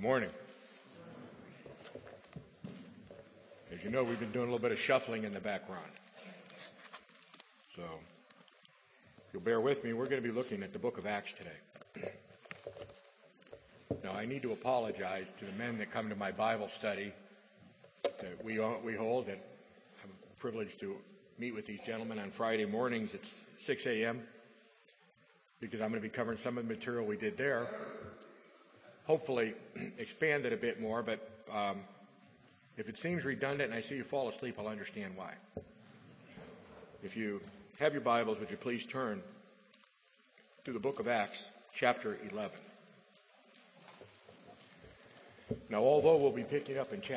Good morning. As you know, we've been doing a little bit of shuffling in the background. So, if you'll bear with me, we're going to be looking at the book of Acts today. Now, I need to apologize to the men that come to my Bible study that we hold, that I'm privileged to meet with these gentlemen on Friday mornings at 6 a.m. because I'm going to be covering some of the material we did there. Hopefully expand it a bit more, but if it seems redundant and I see you fall asleep, I'll understand why. If you have your Bibles, would you please turn to the book of Acts, chapter 11. Now, although we'll be picking up in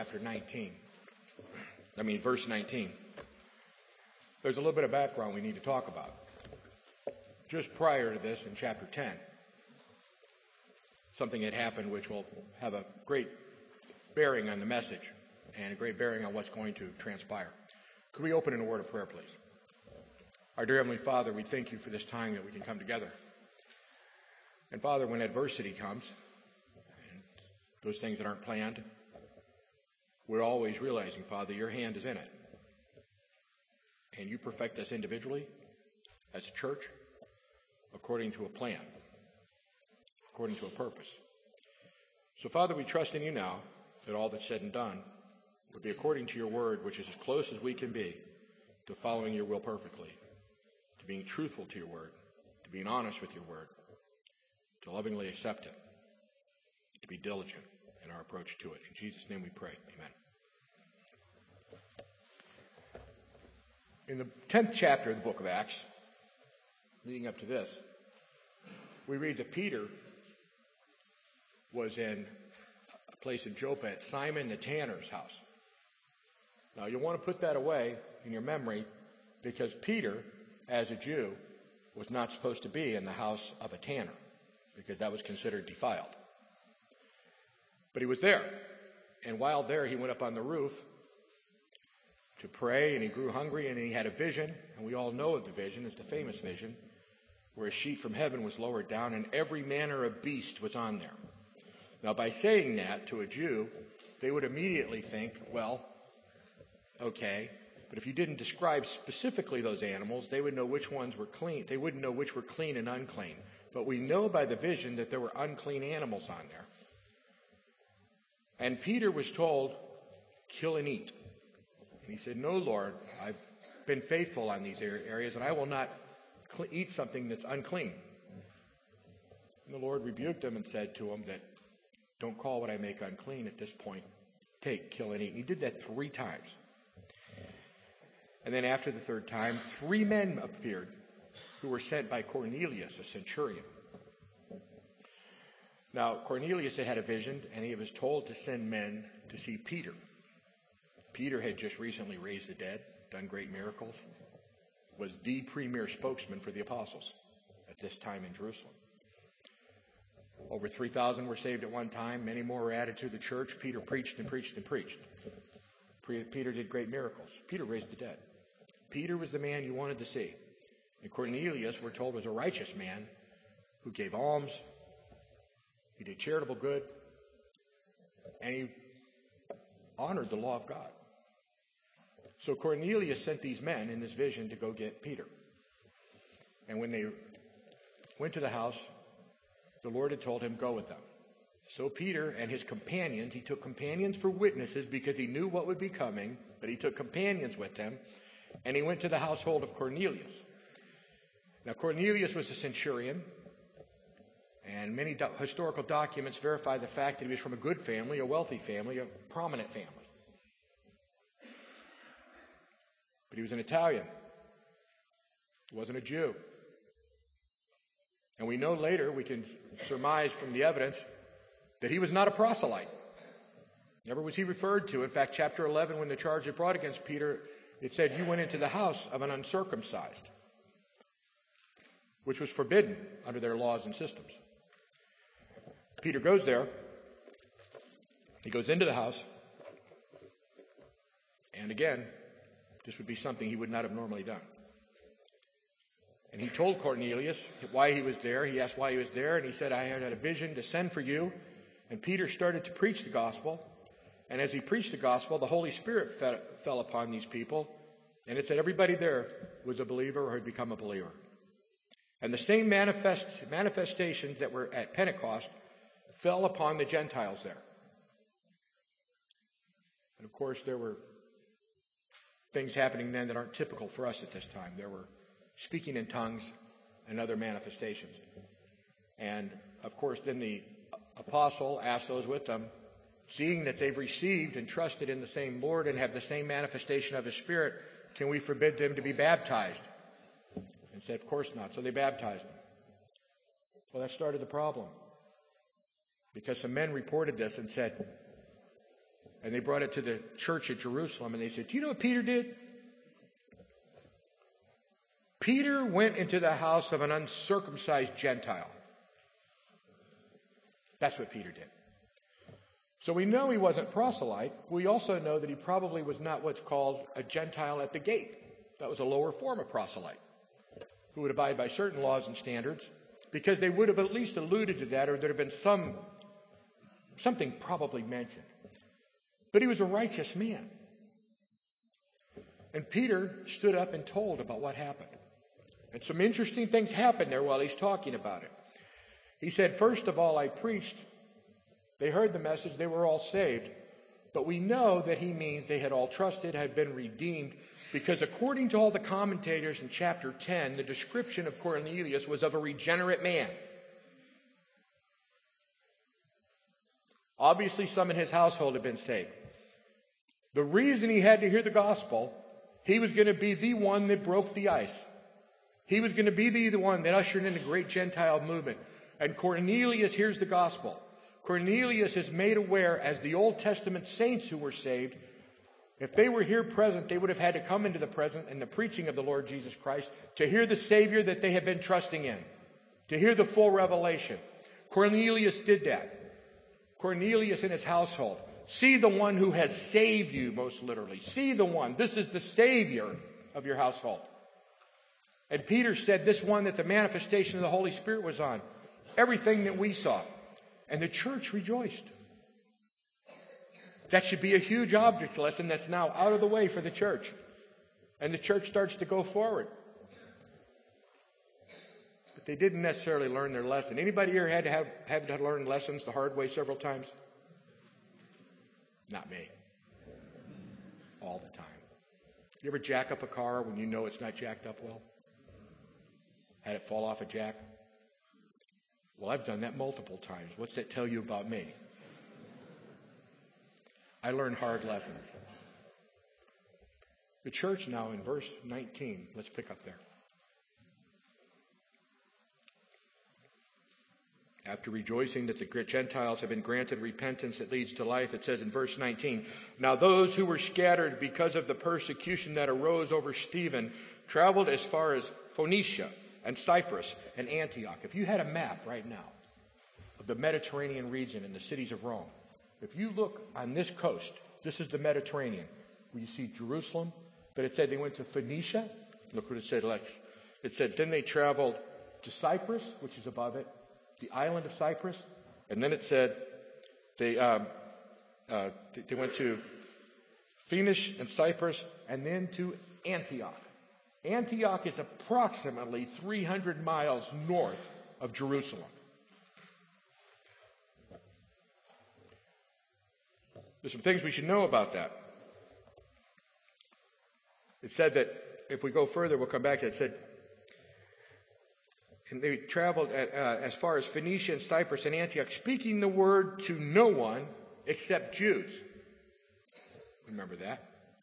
verse 19, there's a little bit of background we need to talk about. Just prior to this, in chapter 10, something had happened which will have a great bearing on the message and a great bearing on what's going to transpire. Could we open in a word of prayer, please? Our dear Heavenly Father, we thank you for this time that we can come together. And Father, when adversity comes, and those things that aren't planned, we're always realizing, Father, your hand is in it. And you perfect us individually, as a church, according to a plan, according to a purpose. So, Father, we trust in you now that all that's said and done would be according to your word, which is as close as we can be to following your will perfectly, to being truthful to your word, to being honest with your word, to lovingly accept it, to be diligent in our approach to it. In Jesus' name we pray. Amen. In the 10th chapter of the book of Acts, leading up to this, we read that Peter was in a place in Joppa at Simon the tanner's house. Now, you'll want to put that away in your memory because Peter, as a Jew, was not supposed to be in the house of a tanner because that was considered defiled. But he was there. And while there, he went up on the roof to pray, and he grew hungry, and he had a vision, and we all know of the vision. It's the famous vision where a sheet from heaven was lowered down, and every manner of beast was on there. Now, by saying that to a Jew, they would immediately think, well, okay, but if you didn't describe specifically those animals, they would know which ones were clean. They wouldn't know which were clean and unclean. But we know by the vision that there were unclean animals on there. And Peter was told, kill and eat. And he said, no, Lord, I've been faithful on these areas, and I will not eat something that's unclean. And the Lord rebuked him and said to him that, don't call what I make unclean at this point. Take, kill, and eat. And he did that 3 times. And then after the 3rd time, 3 men appeared who were sent by Cornelius, a centurion. Now, Cornelius had a vision, and he was told to send men to see Peter. Peter had just recently raised the dead, done great miracles, was the premier spokesman for the apostles at this time in Jerusalem. Over 3,000 were saved at one time. Many more were added to the church. Peter preached and preached and preached. Peter did great miracles. Peter raised the dead. Peter was the man you wanted to see. And Cornelius, we're told, was a righteous man who gave alms. He did charitable good. And he honored the law of God. So Cornelius sent these men in this vision to go get Peter. And when they went to the house, the Lord had told him, go with them. So Peter and his companions, he took companions for witnesses because he knew what would be coming, but he took companions with him, and he went to the household of Cornelius. Now, Cornelius was a centurion, and many historical documents verify the fact that he was from a good family, a wealthy family, a prominent family. But he was an Italian. He wasn't a Jew. And we know later, we can surmise from the evidence, that he was not a proselyte. Never was he referred to. In fact, chapter 11, when the charge was brought against Peter, it said, you went into the house of an uncircumcised, which was forbidden under their laws and systems. Peter goes there. He goes into the house. And again, this would be something he would not have normally done. And he told Cornelius why he was there. He asked why he was there, and he said, I had a vision to send for you And Peter started to preach the gospel. And as he preached the gospel, the Holy Spirit fell upon these people. And it said everybody there was a believer or had become a believer. And the same manifestations that were at Pentecost fell upon the Gentiles there. And of course, there were things happening then that aren't typical for us at this time. There were speaking in tongues and other manifestations. And of course, then the apostle asked those with them, seeing that they've received and trusted in the same Lord and have the same manifestation of His Spirit, can we forbid them to be baptized? And said, of course not. So they baptized them. Well, that started the problem. Because some men reported this and said, and they brought it to the church at Jerusalem, and they said, do you know what Peter did? Peter went into the house of an uncircumcised Gentile. That's what Peter did. So we know he wasn't proselyte. We also know that he probably was not what's called a Gentile at the gate. That was a lower form of proselyte, who would abide by certain laws and standards, because they would have at least alluded to that, or there'd have been something probably mentioned. But he was a righteous man. And Peter stood up and told about what happened. And some interesting things happened there while he's talking about it. He said, first of all, I preached. They heard the message. They were all saved. But we know that he means they had all trusted, had been redeemed, because according to all the commentators in chapter 10, the description of Cornelius was of a regenerate man. Obviously, some in his household had been saved. The reason he had to hear the gospel, he was going to be the one that broke the ice. He was going to be the one that ushered in the great Gentile movement. And Cornelius hears the gospel. Cornelius is made aware, as the Old Testament saints who were saved, if they were here present, they would have had to come into the present and the preaching of the Lord Jesus Christ to hear the Savior that they had been trusting in, to hear the full revelation. Cornelius did that. Cornelius and his household. See the one who has saved you, most literally. See the one. This is the Savior of your household. And Peter said, this one that the manifestation of the Holy Spirit was on. Everything that we saw. And the church rejoiced. That should be a huge object lesson that's now out of the way for the church. And the church starts to go forward. But they didn't necessarily learn their lesson. Anybody here had to learn lessons the hard way several times? Not me. All the time. You ever jack up a car when you know it's not jacked up well? Had it fall off a jack? Well, I've done that multiple times. What's that tell you about me? I learned hard lessons. The church now in verse 19, let's pick up there. After rejoicing that the Gentiles have been granted repentance that leads to life, it says in verse 19, now those who were scattered because of the persecution that arose over Stephen traveled as far as Phoenicia and Cyprus and Antioch. If you had a map right now of the Mediterranean region and the cities of Rome, if you look on this coast, this is the Mediterranean, where you see Jerusalem, but it said they went to Phoenicia. Look what it said next. It said then they traveled to Cyprus, which is above it, the island of Cyprus, and then it said they went to Phoenicia and Cyprus, and then to Antioch. Antioch is approximately 300 miles north of Jerusalem. There's some things we should know about that. It said that, if we go further, we'll come back to it. It said, and they traveled as far as Phoenicia and Cyprus and Antioch, speaking the word to no one except Jews. Remember that?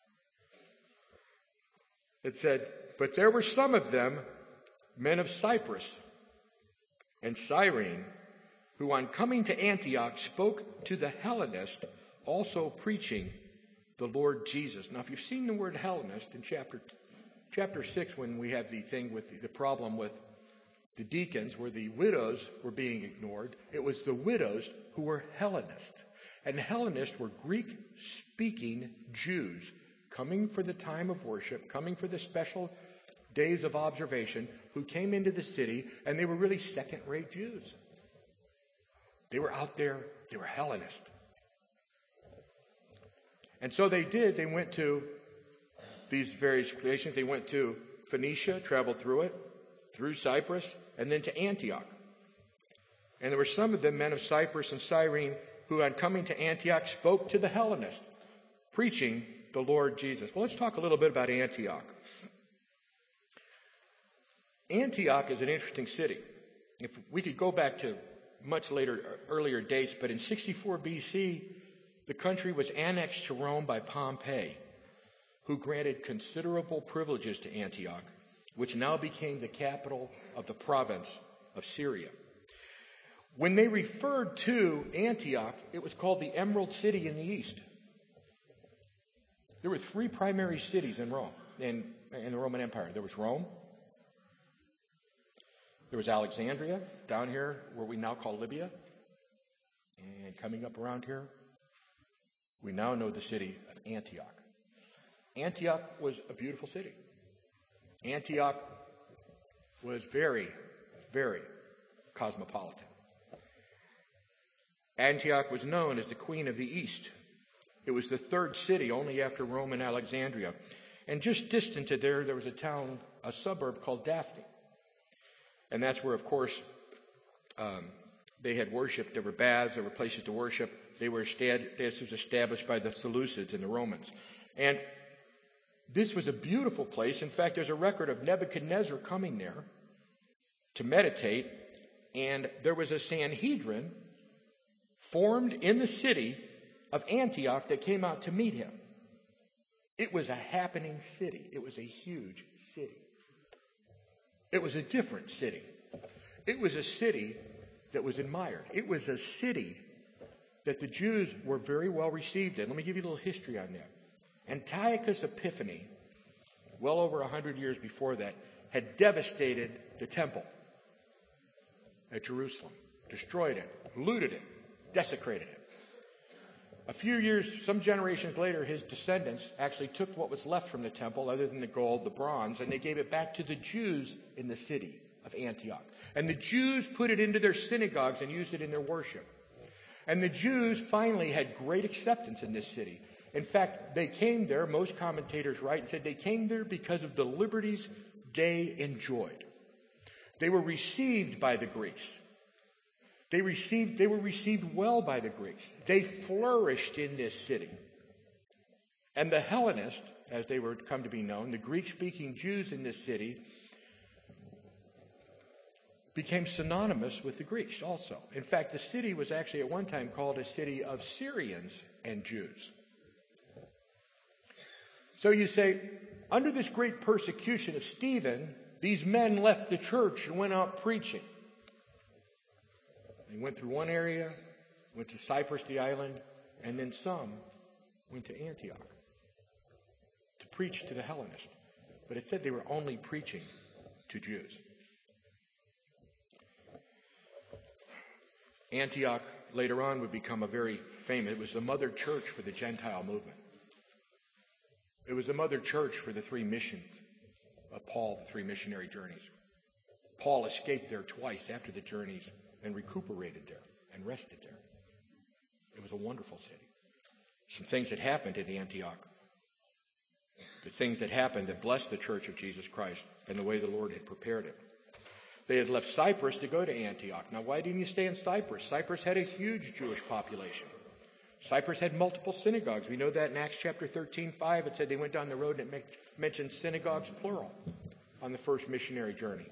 It said, but there were some of them, men of Cyprus and Cyrene, who on coming to Antioch spoke to the Hellenists, also preaching the Lord Jesus. Now, if you've seen the word Hellenist in chapter 6, when we have the thing with the problem with the deacons, where the widows were being ignored, it was the widows who were Hellenists. And Hellenists were Greek-speaking Jews coming for the time of worship, coming for the special days of observation, who came into the city, and they were really second-rate Jews. They were out there. They were Hellenists. And so they did. They went to these various nations. They went to Phoenicia, traveled through it, through Cyprus, and then to Antioch. And there were some of them, men of Cyprus and Cyrene, who on coming to Antioch spoke to the Hellenists, preaching the Lord Jesus. Well, let's talk a little bit about Antioch. Antioch is an interesting city. If we could go back to much earlier dates, but in 64 BC, the country was annexed to Rome by Pompey, who granted considerable privileges to Antioch, which now became the capital of the province of Syria. When they referred to Antioch, it was called the Emerald City in the East. There were three primary cities in Rome, in the Roman Empire. There was Rome. There was Alexandria, down here where we now call Libya. And coming up around here, we now know the city of Antioch. Antioch was a beautiful city. Antioch was very, very cosmopolitan. Antioch was known as the Queen of the East. It was the third city, only after Rome and Alexandria. And just distant to there was a suburb called Daphne. And that's where, of course, they had worship. There were baths, there were places to worship. This was established by the Seleucids and the Romans. And this was a beautiful place. In fact, there's a record of Nebuchadnezzar coming there to meditate. And there was a Sanhedrin formed in the city of Antioch that came out to meet him. It was a happening city. It was a huge city. It was a different city. It was a city that was admired. It was a city that the Jews were very well received in. Let me give you a little history on that. Antiochus Epiphanes, well over 100 years before that, had devastated the temple at Jerusalem, destroyed it, looted it, desecrated it. A few years, some generations later, his descendants actually took what was left from the temple, other than the gold, the bronze, and they gave it back to the Jews in the city of Antioch. And the Jews put it into their synagogues and used it in their worship. And the Jews finally had great acceptance in this city. In fact, they came there, most commentators write and said they came there because of the liberties they enjoyed. They were received by the Greeks. They were received well by the Greeks. They flourished in this city. And the Hellenists, as they were come to be known, the Greek-speaking Jews in this city, became synonymous with the Greeks also. In fact, the city was actually at one time called a city of Syrians and Jews. So you say, under this great persecution of Stephen, these men left the church and went out preaching. They went through one area, went to Cyprus, the island, and then some went to Antioch to preach to the Hellenists. But it said they were only preaching to Jews. Antioch later on would become a very famous, it was the mother church for the Gentile movement. It was the mother church for the three missions of Paul, the three missionary journeys. Paul escaped there twice after the journeys and recuperated there and rested there. It was a wonderful city. Some things that happened in Antioch. The things that happened that blessed the church of Jesus Christ and the way the Lord had prepared it. They had left Cyprus to go to Antioch. Now, why didn't you stay in Cyprus? Cyprus had a huge Jewish population. Cyprus had multiple synagogues. We know that in Acts chapter 13:5. It said they went down the road and it mentioned synagogues plural on the first missionary journey.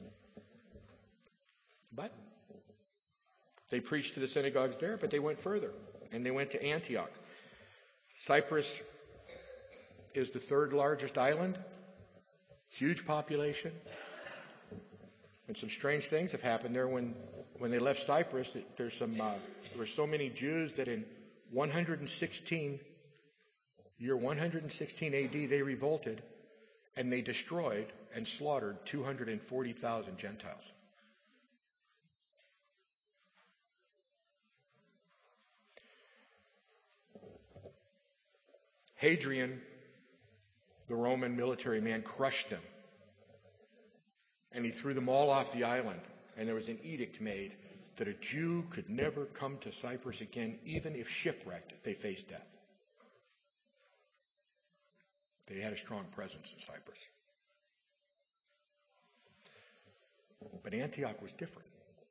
But they preached to the synagogues there, but they went further, and they went to Antioch. Cyprus is the third largest island, huge population, and some strange things have happened there. When they left Cyprus, there were so many Jews that in 116 AD, they revolted, and they destroyed and slaughtered 240,000 Gentiles. Hadrian, the Roman military man, crushed them. And he threw them all off the island. And there was an edict made that a Jew could never come to Cyprus again, even if shipwrecked, they faced death. They had a strong presence in Cyprus. But Antioch was different.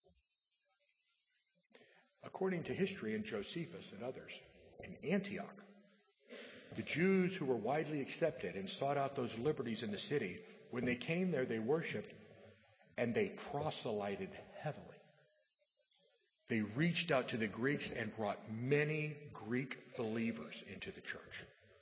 According to history and Josephus and others, in Antioch, the Jews who were widely accepted and sought out those liberties in the city, when they came there, they worshiped and they proselyted heavily. They reached out to the Greeks and brought many Greek believers into the church.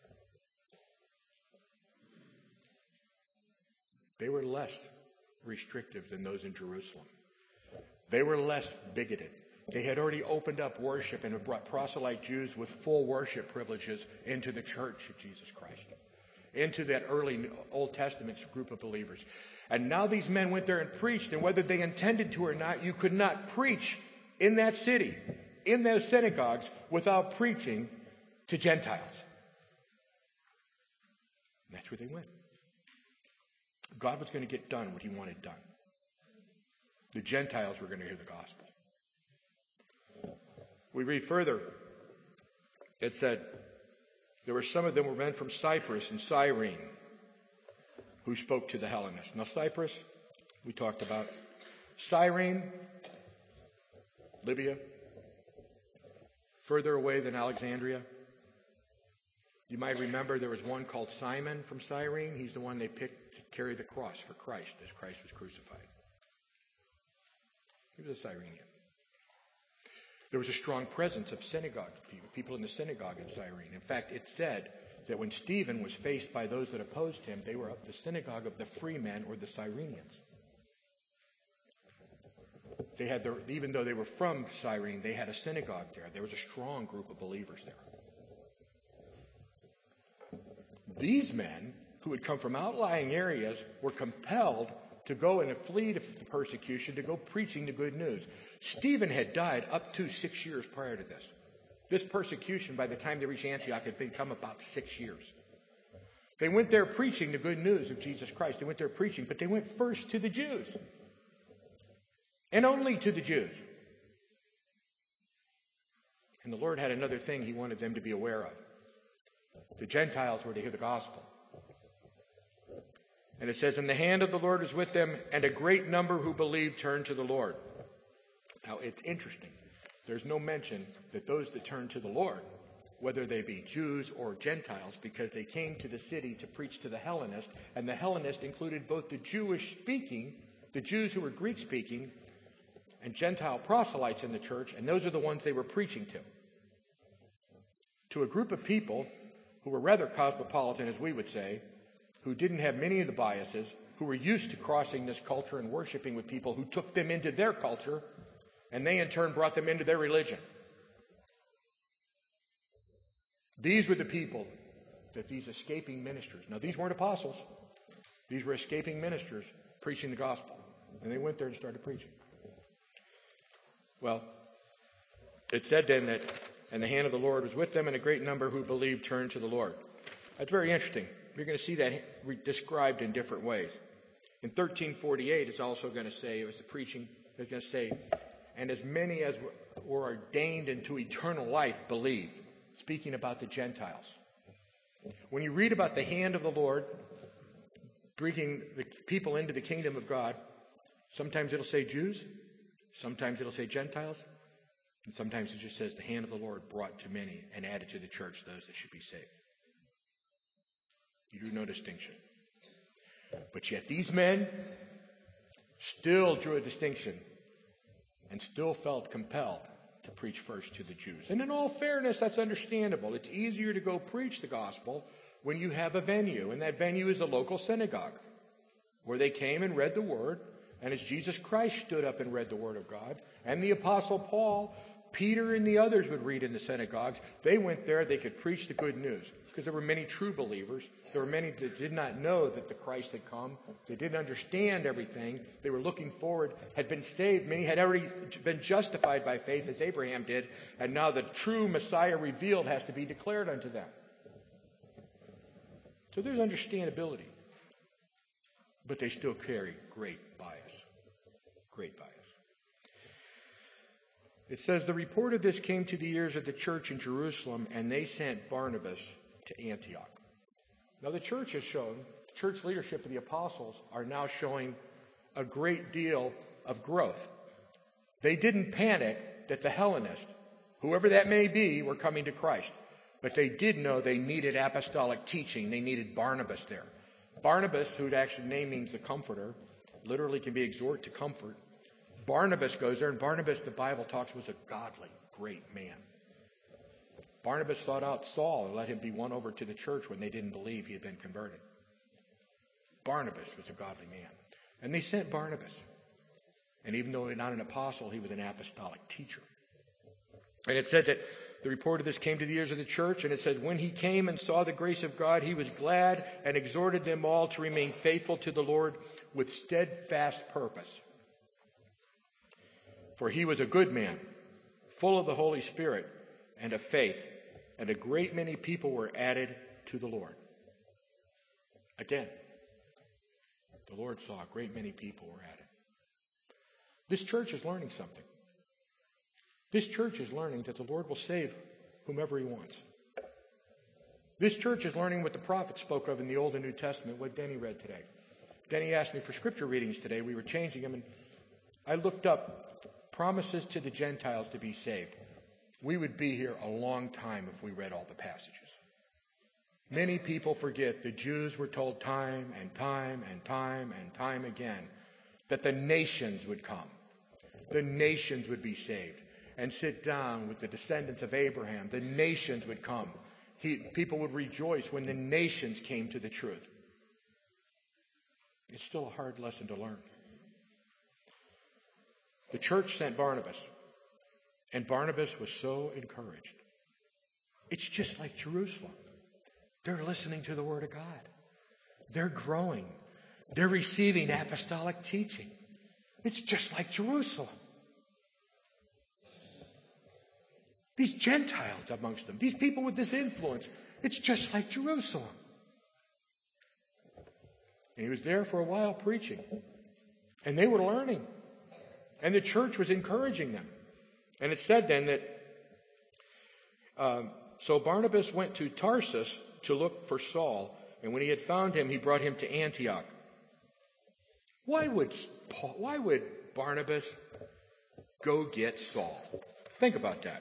They were less restrictive than those in Jerusalem. They were less bigoted. They had already opened up worship and had brought proselyte Jews with full worship privileges into the church of Jesus Christ, into that early Old Testament group of believers. And now these men went there and preached, and whether they intended to or not, you could not preach in that city, in those synagogues, without preaching to Gentiles. And that's where they went. God was going to get done what he wanted done. The Gentiles were going to hear the gospel. We read further. It said, there were some of them were men from Cyprus and Cyrene who spoke to the Hellenists. Now Cyprus, we talked about. Cyrene, Libya, further away than Alexandria. You might remember there was one called Simon from Cyrene. He's the one they picked to carry the cross for Christ as Christ was crucified. He was a Cyrenian. There was a strong presence of synagogue people in the synagogue in Cyrene. In fact, it said that when Stephen was faced by those that opposed him, they were of the synagogue of the freemen or the Cyrenians. They had even though they were from Cyrene, they had a synagogue there. There was a strong group of believers there. These men, who had come from outlying areas, were compelled to go and flee to persecution, to go preaching the good news. Stephen had died up to 6 years prior to this. This persecution, by the time they reached Antioch, had become about 6 years. They went there preaching the good news of Jesus Christ. They went there preaching, but they went first to the Jews. And only to the Jews. And the Lord had another thing he wanted them to be aware of. The Gentiles were to hear the gospel. And it says, and the hand of the Lord was with them, and a great number who believed turned to the Lord. Now, it's interesting. There's no mention that those that turned to the Lord, whether they be Jews or Gentiles, because they came to the city to preach to the Hellenists, and the Hellenists included both the Jewish-speaking, the Jews who were Greek-speaking, and Gentile proselytes in the church, and those are the ones they were preaching to. To a group of people who were rather cosmopolitan, as we would say, who didn't have many of the biases, who were used to crossing this culture and worshiping with people who took them into their culture, and they in turn brought them into their religion. These were the people that these escaping ministers, now these weren't apostles, these were escaping ministers preaching the gospel. And they went there and started preaching. Well, it said then that, and the hand of the Lord was with them, and a great number who believed turned to the Lord. That's very interesting. You're going to see that described in different ways. In 1348, it's also going to say, it was the preaching, it's going to say, and as many as were ordained into eternal life believed, speaking about the Gentiles. When you read about the hand of the Lord bringing the people into the kingdom of God, sometimes it'll say Jews, sometimes it'll say Gentiles, and sometimes it just says the hand of the Lord brought to many and added to the church those that should be saved. You do no distinction. But yet these men still drew a distinction and still felt compelled to preach first to the Jews. And in all fairness, that's understandable. It's easier to go preach the gospel when you have a venue, and that venue is the local synagogue, where they came and read the word, and as Jesus Christ stood up and read the word of God, and the Apostle Paul, Peter, and the others would read in the synagogues, they went there, they could preach the good news. Because there were many true believers. There were many that did not know that the Christ had come. They didn't understand everything. They were looking forward, had been saved. Many had already been justified by faith as Abraham did. And now the true Messiah revealed has to be declared unto them. So there's understandability. But they still carry great bias. Great bias. It says, the report of this came to the ears of the church in Jerusalem, and they sent Barnabas to Antioch. Now the church has shown, the church leadership of the apostles are now showing a great deal of growth. They didn't panic that the Hellenists, whoever that may be, were coming to Christ. But they did know they needed apostolic teaching. They needed Barnabas there. Barnabas, whose actual name means the comforter, literally can be exhort to comfort. Barnabas goes there, and Barnabas, the Bible talks, was a godly, great man. Barnabas sought out Saul and let him be won over to the church when they didn't believe he had been converted. Barnabas was a godly man. And they sent Barnabas. And even though he was not an apostle, he was an apostolic teacher. And it said that the report of this came to the ears of the church, and it said, when he came and saw the grace of God, he was glad and exhorted them all to remain faithful to the Lord with steadfast purpose. For he was a good man, full of the Holy Spirit and of faith, and a great many people were added to the Lord. Again, the Lord saw a great many people were added. This church is learning something. This church is learning that the Lord will save whomever he wants. This church is learning what the prophets spoke of in the Old and New Testament, what Denny read today. Denny asked me for scripture readings today. We were changing them, and I looked up promises to the Gentiles to be saved. We would be here a long time if we read all the passages. Many people forget the Jews were told time and time and time and time again that the nations would come. The nations would be saved and sit down with the descendants of Abraham. The nations would come. People would rejoice when the nations came to the truth. It's still a hard lesson to learn. The church sent Barnabas, and Barnabas was so encouraged. It's just like Jerusalem. They're listening to the Word of God. They're growing. They're receiving apostolic teaching. It's just like Jerusalem. These Gentiles amongst them, these people with this influence, it's just like Jerusalem. And he was there for a while preaching. And they were learning. And the church was encouraging them. And it said then that, so Barnabas went to Tarsus to look for Saul. And when he had found him, he brought him to Antioch. Why would Barnabas go get Saul? Think about that.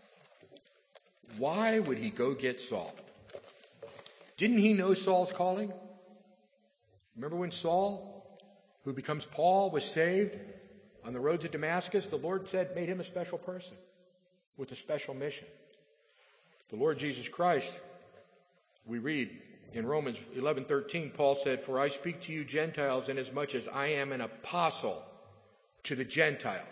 Why would he go get Saul? Didn't he know Saul's calling? Remember when Saul, who becomes Paul, was saved on the road to Damascus? The Lord made him a special person with a special mission. The Lord Jesus Christ, we read in Romans 11:13, Paul said, for I speak to you Gentiles inasmuch as I am an apostle to the Gentiles.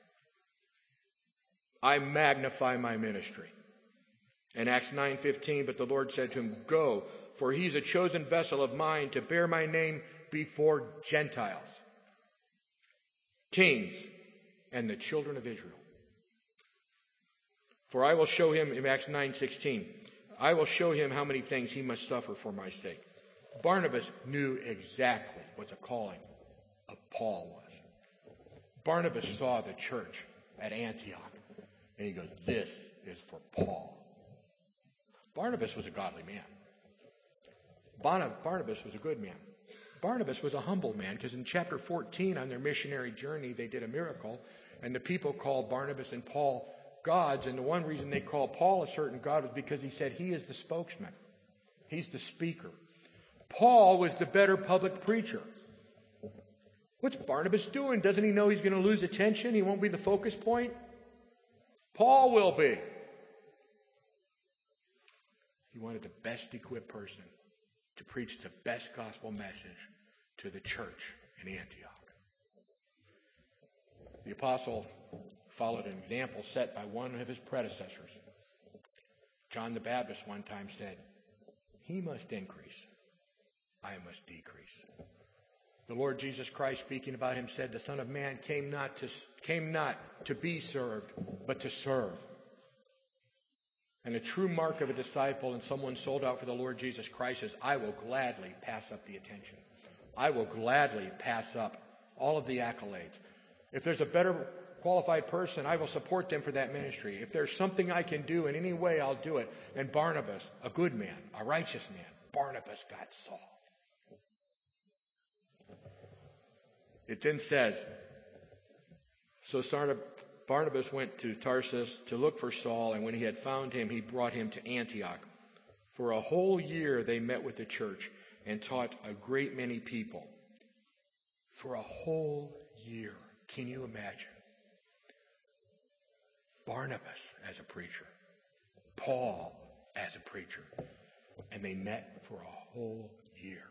I magnify my ministry. In Acts 9:15, but the Lord said to him, go, for he's a chosen vessel of mine to bear my name before Gentiles, kings, and the children of Israel. For I will show him, in Acts 9:16, I will show him how many things he must suffer for my sake. Barnabas knew exactly what the calling of Paul was. Barnabas saw the church at Antioch, and he goes, this is for Paul. Barnabas was a godly man. Barnabas was a good man. Barnabas was a humble man, because in chapter 14 on their missionary journey, they did a miracle, and the people called Barnabas and Paul gods, and the one reason they called Paul a certain god was because he said he is the spokesman. He's the speaker. Paul was the better public preacher. What's Barnabas doing? Doesn't he know he's going to lose attention? He won't be the focus point? Paul will be. He wanted the best equipped person to preach the best gospel message to the church in Antioch. The apostle followed an example set by one of his predecessors. John the Baptist one time said, he must increase, I must decrease. The Lord Jesus Christ, speaking about him, said, the Son of Man came not to be served, but to serve. And a true mark of a disciple and someone sold out for the Lord Jesus Christ is, I will gladly pass up the attention. I will gladly pass up all of the accolades. If there's a better qualified person, I will support them for that ministry. If there's something I can do in any way, I'll do it. And Barnabas, a good man, a righteous man, Barnabas got Saul. It then says, so Barnabas went to Tarsus to look for Saul, and when he had found him, he brought him to Antioch. For a whole year they met with the church and taught a great many people. For a whole year. Can you imagine? Barnabas as a preacher. Paul as a preacher. And they met for a whole year.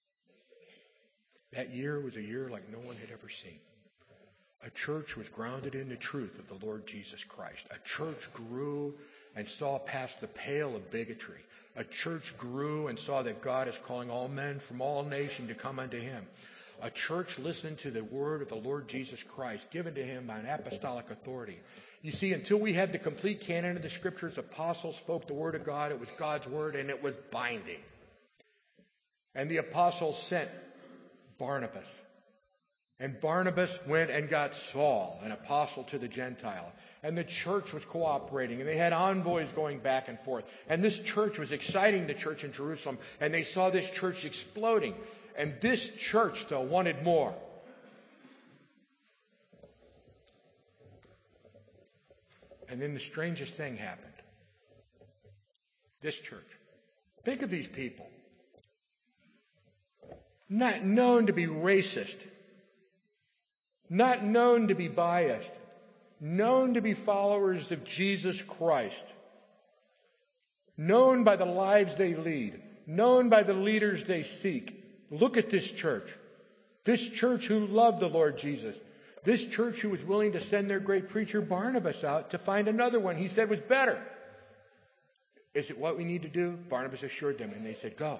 That year was a year like no one had ever seen. A church was grounded in the truth of the Lord Jesus Christ. A church grew and saw past the pale of bigotry. A church grew and saw that God is calling all men from all nations to come unto him. A church listened to the word of the Lord Jesus Christ given to him by an apostolic authority. You see, until we had the complete canon of the Scriptures, apostles spoke the word of God. It was God's word and it was binding. And the apostles sent Barnabas. And Barnabas went and got Saul, an apostle to the Gentile. And the church was cooperating. And they had envoys going back and forth. And this church was exciting the church in Jerusalem. And they saw this church exploding. And this church, though, wanted more. And then the strangest thing happened. This church. Think of these people. Not known to be racist. Not known to be biased. Known to be followers of Jesus Christ. Known by the lives they lead. Known by the leaders they seek. Look at this church. This church who loved the Lord Jesus. This church who was willing to send their great preacher Barnabas out to find another one he said was better. Is it what we need to do? Barnabas assured them, and they said, go.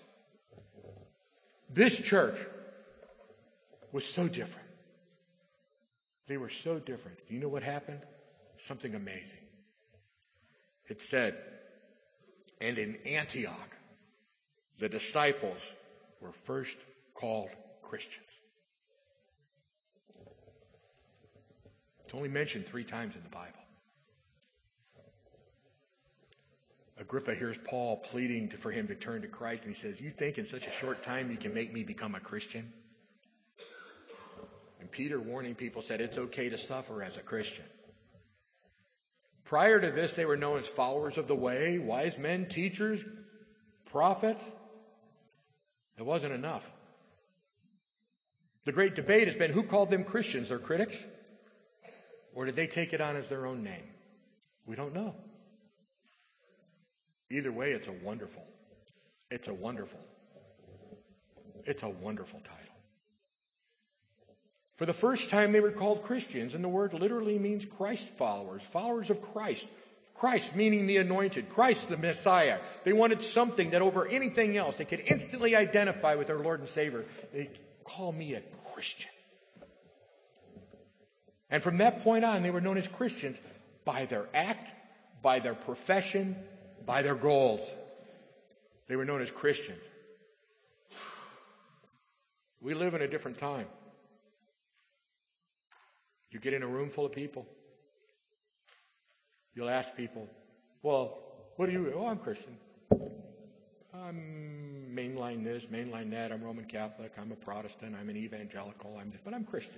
This church was so different. They were so different. Do you know what happened? Something amazing. It said, and in Antioch, the disciples were first called Christians. It's only mentioned 3 times in the Bible. Agrippa hears Paul pleading for him to turn to Christ, and he says, you think in such a short time you can make me become a Christian? And Peter, warning people, said it's okay to suffer as a Christian. Prior to this, they were known as followers of the way, wise men, teachers, prophets. It wasn't enough. The great debate has been, who called them Christians? Their critics? Or did they take it on as their own name? We don't know. Either way, it's a wonderful title. For the first time, they were called Christians, and the word literally means Christ followers, followers of Christ. Christ meaning the anointed, Christ the Messiah. They wanted something that over anything else they could instantly identify with their Lord and Savior. They call me a Christian. And from that point on, they were known as Christians by their act, by their profession, by their goals. They were known as Christians. We live in a different time. You get in a room full of people. You'll ask people, well, what are you? Oh, I'm Christian. I'm mainline this, mainline that. I'm Roman Catholic. I'm a Protestant. I'm an evangelical. But I'm Christian.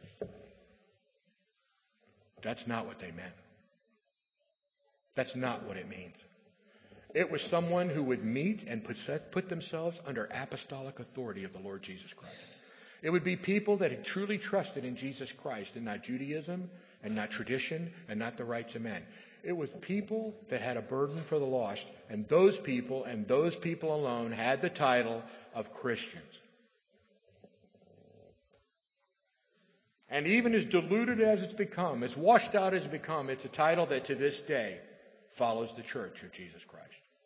That's not what they meant. That's not what it means. It was someone who would meet and put themselves under apostolic authority of the Lord Jesus Christ. It would be people that had truly trusted in Jesus Christ and not Judaism and not tradition and not the rights of men. It was people that had a burden for the lost, and those people alone had the title of Christians. And even as diluted as it's become, as washed out as it's become, it's a title that to this day follows the Church of Jesus Christ.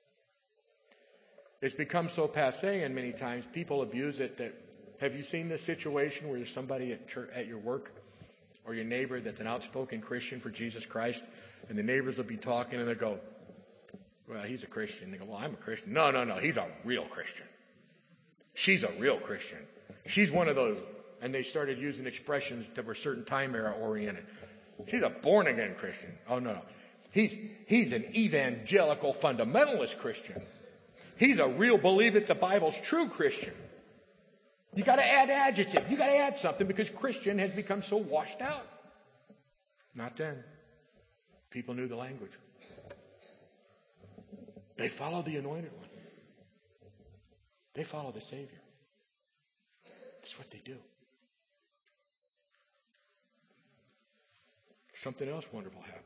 It's become so passé, and many times people abuse it. Have you seen this situation where there's somebody at your work or your neighbor that's an outspoken Christian for Jesus Christ, and the neighbors will be talking and they'll go, well, he's a Christian. They go, well, I'm a Christian. No, he's a real Christian. She's a real Christian. She's one of those. And they started using expressions that were certain time era oriented. She's a born-again Christian. Oh, no. He's an evangelical fundamentalist Christian. He's a real believe that the Bible's true Christian. You got to add adjective. You got to add something because Christian has become so washed out. Not then. People knew the language. They follow the anointed one. They follow the Savior. That's what they do. Something else wonderful happened.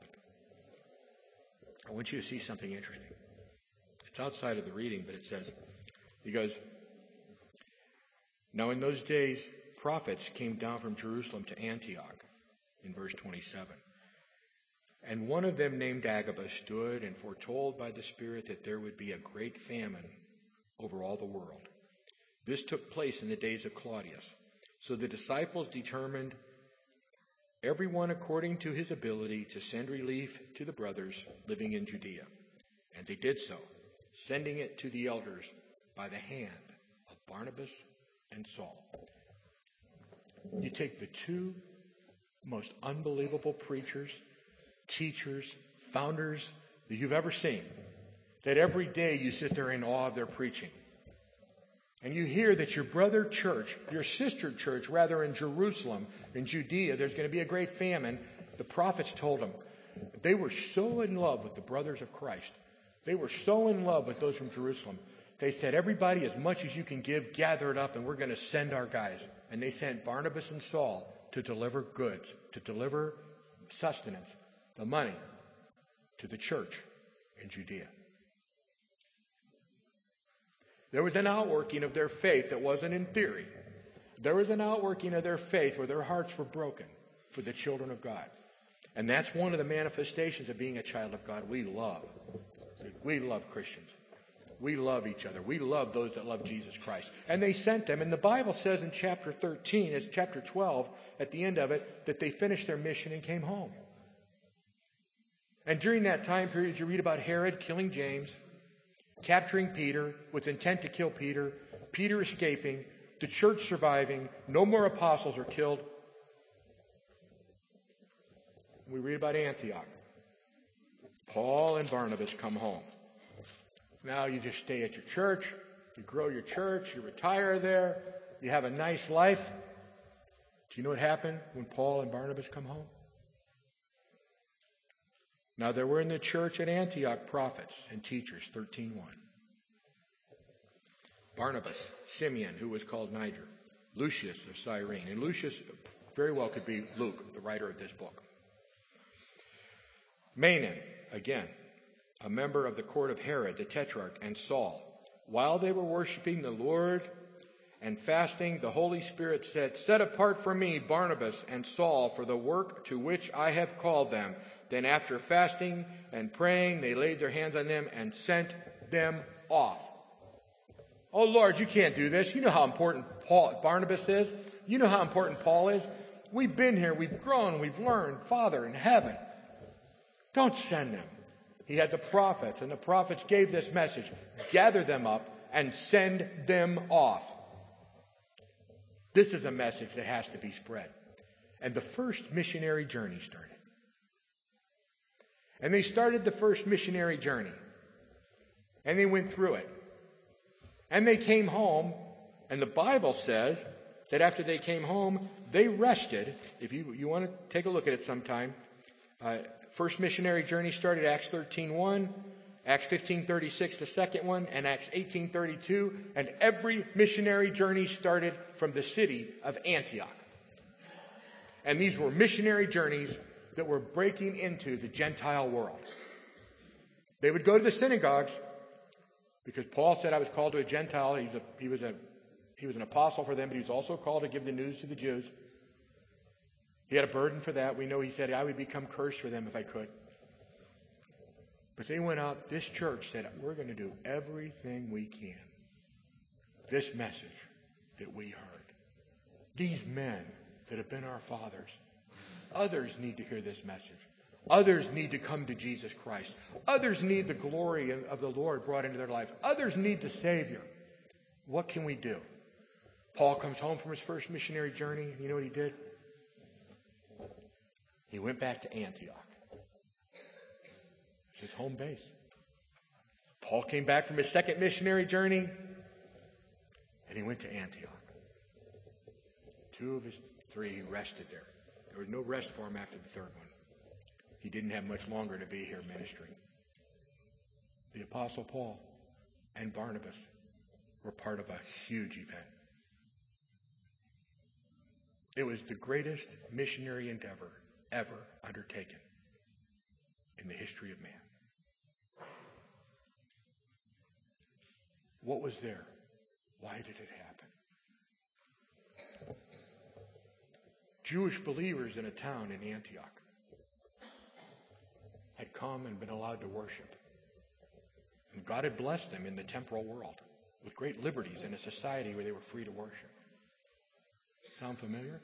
I want you to see something interesting. It's outside of the reading, but it says, he goes, now in those days, prophets came down from Jerusalem to Antioch, in verse 27. And one of them named Agabus stood and foretold by the Spirit that there would be a great famine over all the world. This took place in the days of Claudius. So the disciples determined, everyone according to his ability, to send relief to the brothers living in Judea. And they did so, sending it to the elders by the hand of Barnabas and Saul. You take the two most unbelievable preachers, teachers, founders that you've ever seen, that every day you sit there in awe of their preaching. And you hear that your brother church, your sister church, rather in Jerusalem, in Judea, there's going to be a great famine. The prophets told them. They were so in love with the brothers of Christ. They were so in love with those from Jerusalem. They said, everybody, as much as you can give, gather it up, and we're going to send our guys. And they sent Barnabas and Saul to deliver goods, to deliver sustenance, the money, to the church in Judea. There was an outworking of their faith that wasn't in theory. There was an outworking of their faith where their hearts were broken for the children of God. And that's one of the manifestations of being a child of God. We love Christians. We love each other. We love those that love Jesus Christ. And they sent them. And the Bible says in chapter 13, it's chapter 12, at the end of it, that they finished their mission and came home. And during that time period, you read about Herod killing James, capturing Peter with intent to kill Peter, Peter escaping, the church surviving, no more apostles are killed. We read about Antioch. Paul and Barnabas come home. Now you just stay at your church, you grow your church, you retire there, you have a nice life. Do you know what happened when Paul and Barnabas come home? Now there were in the church at Antioch prophets and teachers, 13:1. Barnabas, Simeon, who was called Niger, Lucius of Cyrene. And Lucius very well could be Luke, the writer of this book. Manaen, again, a member of the court of Herod, the Tetrarch, and Saul. While they were worshiping the Lord and fasting, the Holy Spirit said, set apart for me Barnabas and Saul for the work to which I have called them. Then after fasting and praying, they laid their hands on them and sent them off. Oh, Lord, you can't do this. You know how important Barnabas is. You know how important Paul is. We've been here. We've grown. We've learned. Father in heaven, don't send them. He had the prophets, and the prophets gave this message. Gather them up and send them off. This is a message that has to be spread. And the first missionary journey started. And they started the first missionary journey. And they went through it. And they came home. And the Bible says that after they came home, they rested. If you want to take a look at it sometime. First missionary journey started Acts 13:1, Acts 15:36, the second one, and Acts 18:32. And every missionary journey started from the city of Antioch. And these were missionary journeys that were breaking into the Gentile world. They would go to the synagogues because Paul said, I was called to a Gentile. He was an apostle for them, but he was also called to give the news to the Jews. He had a burden for that. We know he said, I would become cursed for them if I could. But they went out, this church said, we're going to do everything we can. This message that we heard. These men that have been our fathers. Others need to hear this message. Others need to come to Jesus Christ. Others need the glory of the Lord brought into their life. Others need the Savior. What can we do? Paul comes home from his first missionary journey. You know what he did? He went back to Antioch. It's his home base. Paul came back from his second missionary journey, and he went to Antioch. 2 of his 3 he rested there. There was no rest for him after the third one. He didn't have much longer to be here ministering. The Apostle Paul and Barnabas were part of a huge event. It was the greatest missionary endeavor ever undertaken in the history of man. What was there? Why did it happen? Jewish believers in a town in Antioch had come and been allowed to worship. And God had blessed them in the temporal world with great liberties in a society where they were free to worship. Sound familiar?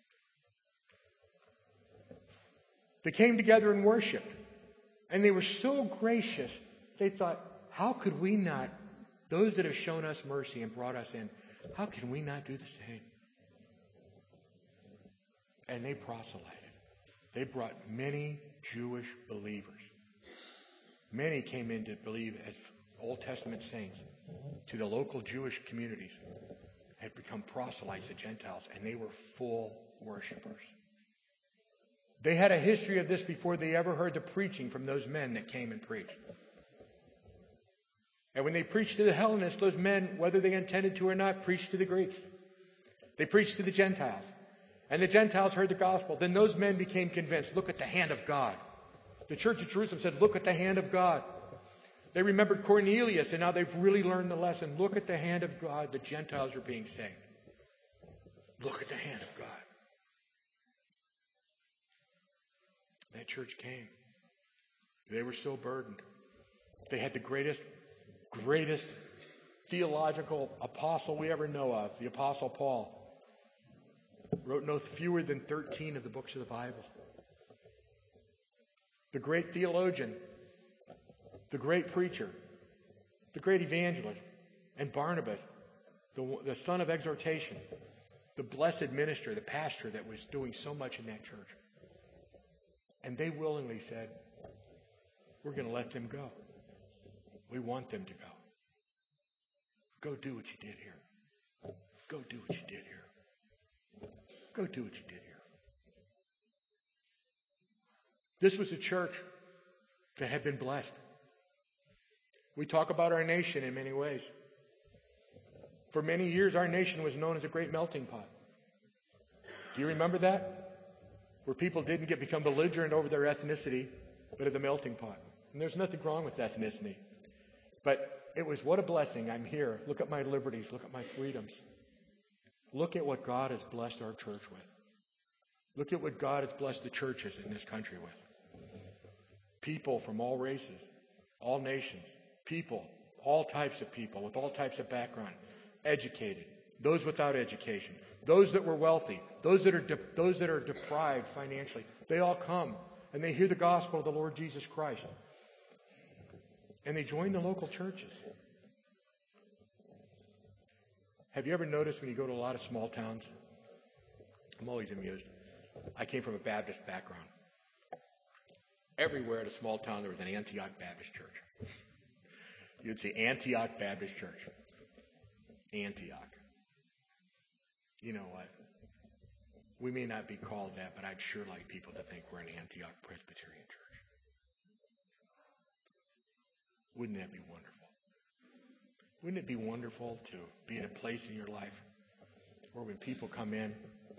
They came together and worshiped. And they were so gracious, they thought, how could we not, those that have shown us mercy and brought us in, how can we not do the same? And they proselyted. They brought many Jewish believers. Many came in to believe as Old Testament saints to the local Jewish communities, had become proselytes of Gentiles, and they were full worshipers. They had a history of this before they ever heard the preaching from those men that came and preached. And when they preached to the Hellenists, those men, whether they intended to or not, preached to the Greeks. They preached to the Gentiles. And the Gentiles heard the gospel. Then those men became convinced, look at the hand of God. The church of Jerusalem said, look at the hand of God. They remembered Cornelius, and now they've really learned the lesson. Look at the hand of God. The Gentiles are being saved. Look at the hand of God. That church came. They were so burdened. They had the greatest theological apostle we ever know of, the Apostle Paul. Wrote no fewer than 13 of the books of the Bible. The great theologian, the great preacher, the great evangelist, and Barnabas, the son of exhortation, the blessed minister, the pastor that was doing so much in that church. And they willingly said, we're going to let them go. We want them to go. Go do what you did here. Go do what you did here. Go do what you did here. This was a church that had been blessed. We talk about our nation in many ways. For many years, our nation was known as a great melting pot. Do you remember that? Where people didn't become belligerent over their ethnicity, but at the melting pot. And there's nothing wrong with ethnicity. But it was, what a blessing. I'm here. Look at my liberties. Look at my freedoms. Look at what God has blessed our church with. Look at what God has blessed the churches in this country with. People from all races, all nations, people, all types of people with all types of background, educated, those without education, those that were wealthy, those that are deprived financially. They all come and they hear the gospel of the Lord Jesus Christ. And they join the local churches. Have you ever noticed when you go to a lot of small towns? I'm always amused. I came from a Baptist background. Everywhere in a small town there was an Antioch Baptist church. You'd see Antioch Baptist Church. Antioch. You know what? We may not be called that, but I'd sure like people to think we're an Antioch Presbyterian church. Wouldn't that be wonderful? Wouldn't it be wonderful to be in a place in your life where when people come in,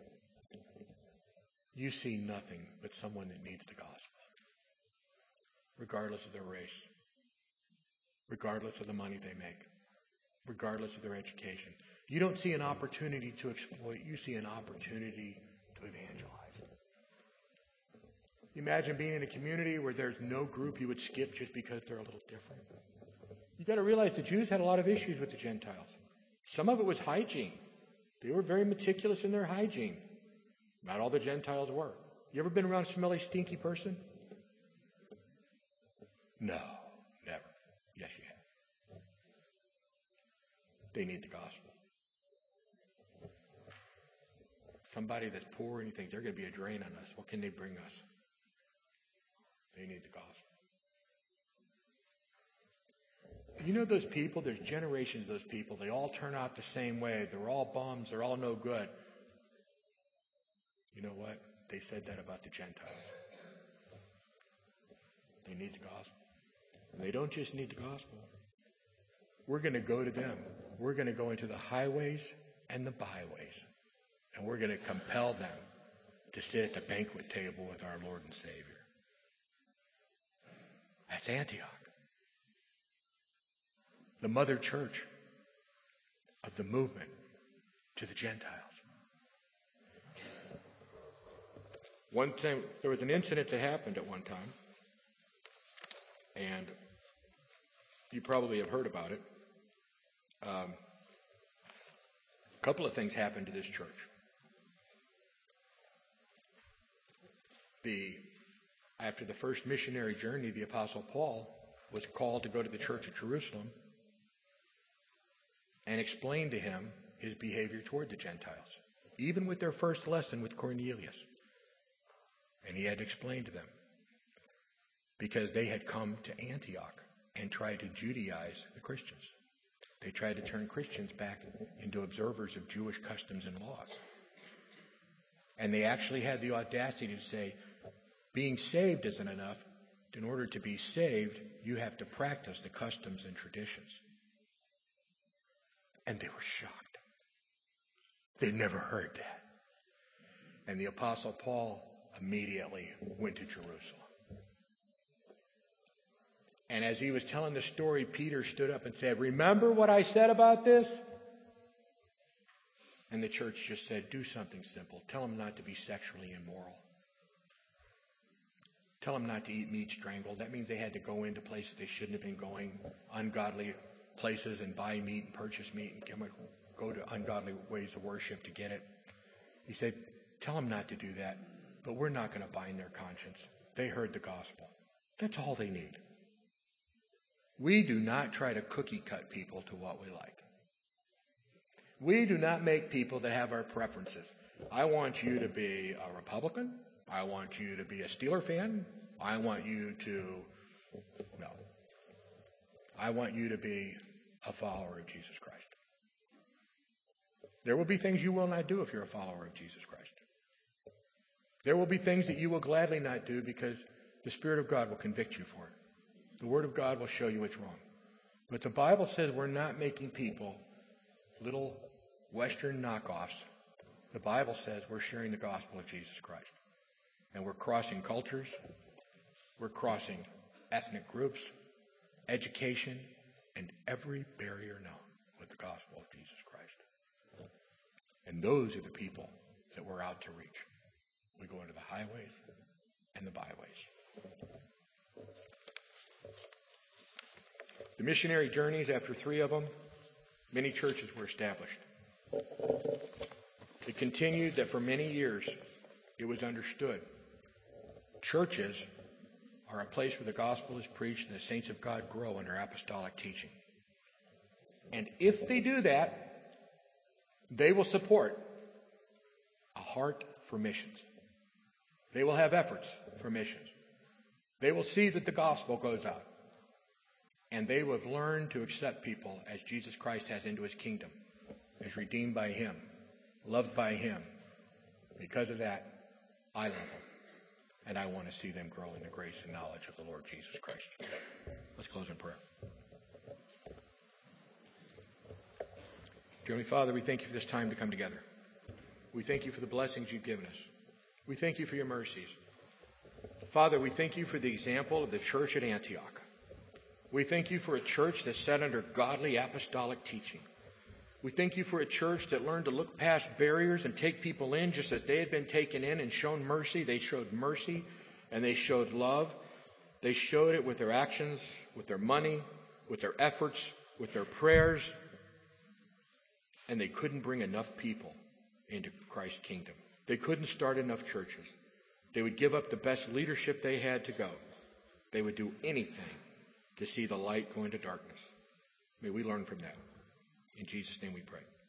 you see nothing but someone that needs the gospel, regardless of their race, regardless of the money they make, regardless of their education. You don't see an opportunity to exploit. You see an opportunity to evangelize. Imagine being in a community where there's no group you would skip just because they're a little different. You've got to realize the Jews had a lot of issues with the Gentiles. Some of it was hygiene. They were very meticulous in their hygiene. Not all the Gentiles were. You ever been around a smelly, stinky person? No, never. Yes, you have. They need the gospel. Somebody that's poor and you think they're going to be a drain on us. What can they bring us? They need the gospel. You know those people, there's generations of those people, they all turn out the same way. They're all bums, they're all no good. You know what? They said that about the Gentiles. They need the gospel. And they don't just need the gospel. We're going to go to them. We're going to go into the highways and the byways. And we're going to compel them to sit at the banquet table with our Lord and Savior. That's Antioch. The mother church of the movement to the Gentiles. One time, there was an incident that happened at one time, and you probably have heard about it. A couple of things happened to this church. After the first missionary journey, the Apostle Paul was called to go to the church of Jerusalem and explain to him his behavior toward the Gentiles, even with their first lesson with Cornelius. And he had to explain to them because they had come to Antioch and tried to Judaize the Christians. They tried to turn Christians back into observers of Jewish customs and laws. And they actually had the audacity to say, being saved isn't enough. In order to be saved, you have to practice the customs and traditions. And they were shocked. They never heard that. And the Apostle Paul immediately went to Jerusalem. And as he was telling the story, Peter stood up and said, "Remember what I said about this?" And the church just said, "Do something simple. Tell them not to be sexually immoral. Tell them not to eat meat strangled." That means they had to go into places they shouldn't have been going, ungodly places, and buy meat and purchase meat and go to ungodly ways of worship to get it. He said, "Tell them not to do that, but we're not going to bind their conscience. They heard the gospel." That's all they need. We do not try to cookie cut people to what we like. We do not make people that have our preferences. I want you to be a Republican. I want you to be a Steeler fan. I want you to be a follower of Jesus Christ. There will be things you will not do if you're a follower of Jesus Christ. There will be things that you will gladly not do because the Spirit of God will convict you for it. The Word of God will show you what's wrong. But the Bible says we're not making people little Western knockoffs. The Bible says we're sharing the gospel of Jesus Christ. And we're crossing cultures. We're crossing ethnic groups, education, and every barrier known with the gospel of Jesus Christ. And those are the people that we're out to reach. We go into the highways and the byways. The missionary journeys, after 3 of them, many churches were established. It continued that for many years it was understood. Churches are a place where the gospel is preached and the saints of God grow under apostolic teaching. And if they do that, they will support a heart for missions. They will have efforts for missions. They will see that the gospel goes out. And they will have learned to accept people as Jesus Christ has into his kingdom, as redeemed by him, loved by him. Because of that, I love them. And I want to see them grow in the grace and knowledge of the Lord Jesus Christ. Let's close in prayer. Dear Heavenly Father, we thank you for this time to come together. We thank you for the blessings you've given us. We thank you for your mercies. Father, we thank you for the example of the church at Antioch. We thank you for a church that sat under godly apostolic teaching. We thank you for a church that learned to look past barriers and take people in just as they had been taken in and shown mercy. They showed mercy and they showed love. They showed it with their actions, with their money, with their efforts, with their prayers. And they couldn't bring enough people into Christ's kingdom. They couldn't start enough churches. They would give up the best leadership they had to go. They would do anything to see the light go into darkness. May we learn from that. In Jesus' name we pray.